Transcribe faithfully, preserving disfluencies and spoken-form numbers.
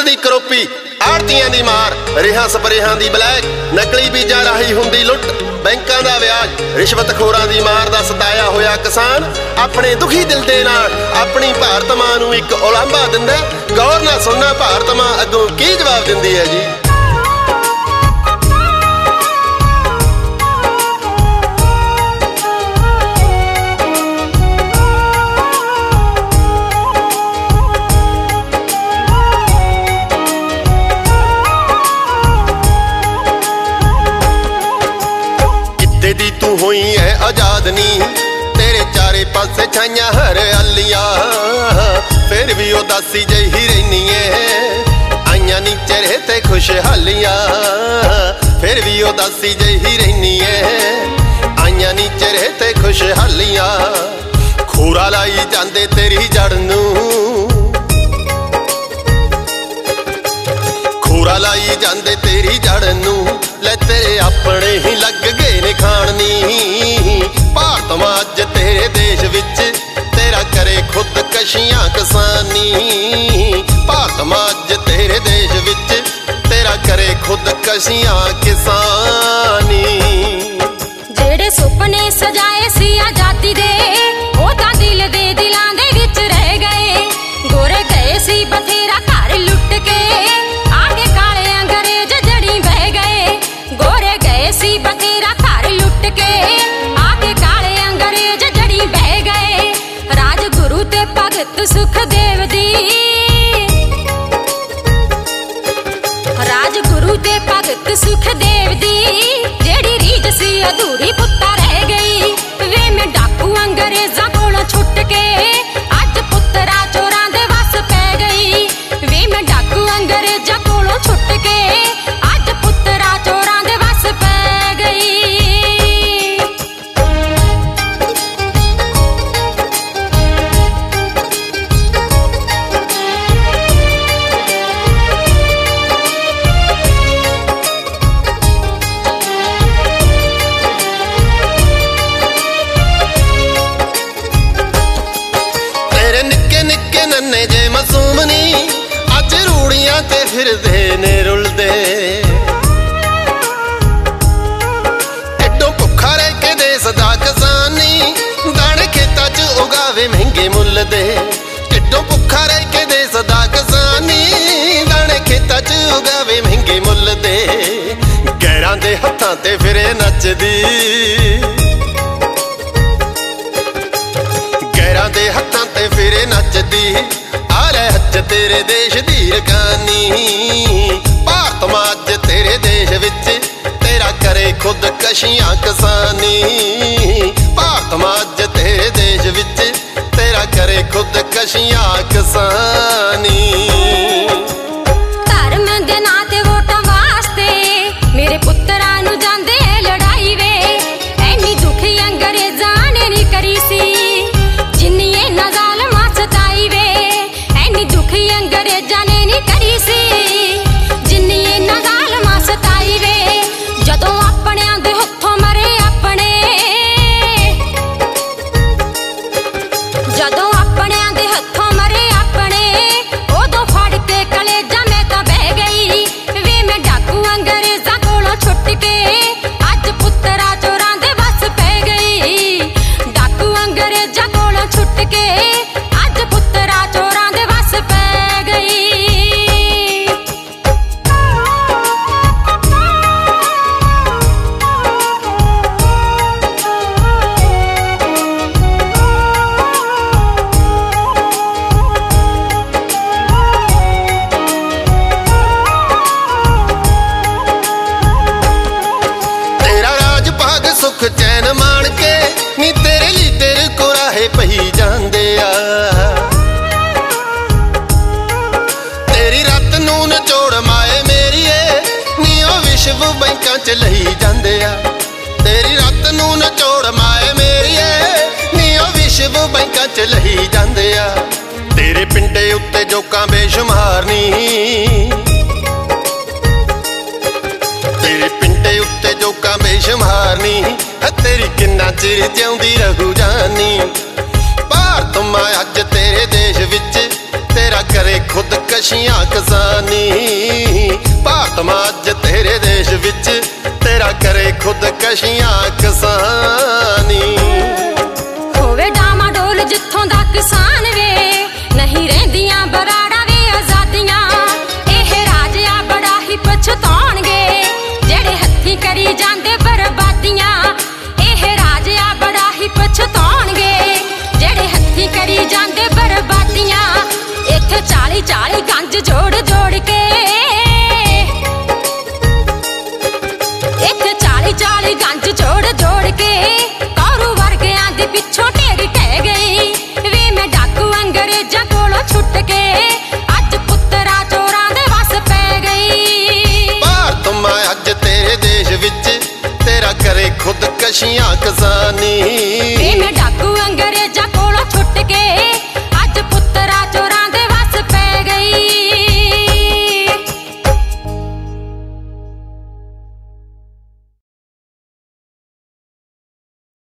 दी करोपी आड़तियां दी मार रेहां स्प्रेहां दी ब्लैक नकली बीजां राही हुंदी लुट बैंकां दा व्याज रिश्वतखोरां दी मार दा सताया होया किसान अपने दुखी दिल दे नाल अपनी भारत मां नूं इक उलांभा दिंदा गौर नाल सुनना भारत मां अग्गों की जवाब दिंदी है जी। तू हुई है आजाद नी तेरे चारे पासे छाइयां हरियालियां फिर भी उदासी जही रहनी है आइयां नी चेहरे ते खुशहालियां फिर भी उदासी जही रहनी है आइयां नी चेहरे ते खुशहालियां खूरा लाई जांदे तेरी जड़ नूं खूरा लाई जांदे तेरी जड़ नूं ले तेरे अपने ही लग गए ने खानी भारत मां अज तेरे देश विच तेरा करे खुद कशियां किसानी भारत मां अज तेरे देश विच तेरा करे खुद कशियां किसानी। जेड़े सुपने सजाए सी आजादी दे ओ तां दिल दे दिलां दे विच रह गए गोरे गए सी बथेरा घर लुट के आगे काले अंग्रेज जड़ी बह गए गोरे गए सी बथेरा घर लुट के आगे काले अंग्रेज जड़ी बह गए राजगुरु ते भगत सुखदेव दी राजगुरु ते भगत सुखदेव दी जेड़ी रीझ सी अधूरी पुत्ता रह गई वे मैं डाकू अंग्रेजां कोलों छुट के अज पुत्तरा चोरां दे वस पै गई वे मैं डाकू अंग्रेजां कोलों छुट के अज पुत्तरा चोरां दे वस पै गई। नन्ने जे मासूम नी अज रूड़ियां ते फिरदे ने रुलदे एडो भुखा रह के देस दा किसानी दाने खेतां च उगावे महंगे मुੱਲ दे एडो भुखा रह के देस दा किसानी दाने खेतां च उगावे महंगे मुੱਲ दे गैरां दे हत्थां ते फिरे नचदी गैरां दे हत्थां ते फिरे नचदी आ लै हज तेरे देश दी रकानी भारत मां अज तेरे देश विच तेरा करे खुद कशियां किसानी भारत मां अज तेरे देश विच तेरा करे खुद कशियां किसानी। धर्म दे नां ते वोटां वास्ते मेरे पुत्तरां नूं जांदे लड़ाई वे ऐनी दुखी अंग्रेजां ने नी करी सी जिन्नी इन्हां ज़ालमां सताई वे ऐनी दुखी अंग्रेजां ने नी करी सी जिन्नी इन्हां ज़ालमां सताई वे जदों अपणियां दे हत्थों मरे अपने जदों अपणियां दे हत्थों मरे अपने उदों फड़ के कलेजा मैं तां बह गई वे मैं डाकू अंग्रेजां कोलों छुट के अज पुत्तरा चोरां दे वस पै गई डाकू अंग्रेजां कोलों छुट के अज पुत्तरा चोरां दे वस पै गई। सुख चैन मान के नी तेरे लीडर को राहे पही जांदे आ तेरी रत नूं नचोड़ माए मेरीए नी ओ विश्व बैंकां च लही जांदे आ तेरी रत नूं नचोड़ माए मेरीए नी ओ विश्व बैंकां च लही जांदे आ तेरे पिंडे उत्ते जोकां बेशुमार नी तेरे पिंडे उत्ते जोकां बेशुमार नी तेरी किन्ना चिर जिउंदी रहू जानी भारत मां अज तेरे देश विच तेरा करे खुद कश ਖੁਦਕਸ਼ੀਆਂ ਕਿਸਾਨੀ। ਭਾਰਤ ਮਾਂ ਅੱਜ ਤੇਰੇ ਦੇਸ਼ ਵਿੱਚ ਤੇਰਾ ਕਰੇ ਖੁਦਕਸ਼ੀਆਂ ਕਿਸਾਨੀ। ਹੋਵੇ ਡਾਮਾ ਡੋਲ ਜਿੱਥੋਂ ਦਾ ਕਿਸਾਨ ਵੇ, ਨਹੀਂ ਰਹਿੰਦੀਆਂ ਬਰਾੜਾ ਵੇ ਆਜ਼ਾਦੀਆਂ। ਇਹ ਰਾਜ ਆ ਬੜਾ ਹੀ ਪਛਤਾਉਣਗੇ ਜਿਹੜੇ ਹੱਥੀਂ ਕਰੀ ਜਾਂਦੇ ਬਰਬਾਦੀਆਂ। ਇਹ ਰਾਜ ਆ ਬੜਾ ਹੀ ਪਛਤਾਉਣਗੇ ਜਿਹੜੇ ਹੱਥੀਂ ਕਰੀ ਜਾਂਦੇ ਬਰਬਾਦੀਆਂ। ਇੱਥੇ ਚਾਲੀ ਚਾਲੀ ਗੰਜ ਜੋੜ ਜੋੜ ਕੇ, ਇੱਥੇ ਚਾਲੀ ਚਾਲੀ ਗੰਜ ਜੋੜ ਜੋੜ ਕੇ ਕੌਰੂ ਵਰਗਿਆਂ ਦੇ ਪਿੱਛੋਂ ਢੇਰੀ ਢਹਿ ਗਈ। ਵੇ ਮੈਂ ਡਾਕੂ ਅੰਗਰੇਜ਼ਾਂ ਕੋਲੋਂ ਛੁੱਟ ਕੇ ਅੱਜ ਪੁੱਤਰਾ ਚੋਰਾਂ ਦੇ ਵਸ ਪੈ ਗਈ। ਭਾਰਤ ਮਾਂ ਅੱਜ ਤੇਰੇ ਦੇਸ਼ ਵਿੱਚ ਤੇਰਾ ਕਰੇ ਖੁਦਕਸ਼ੀਆਂ ਕਿਸਾਨੀ।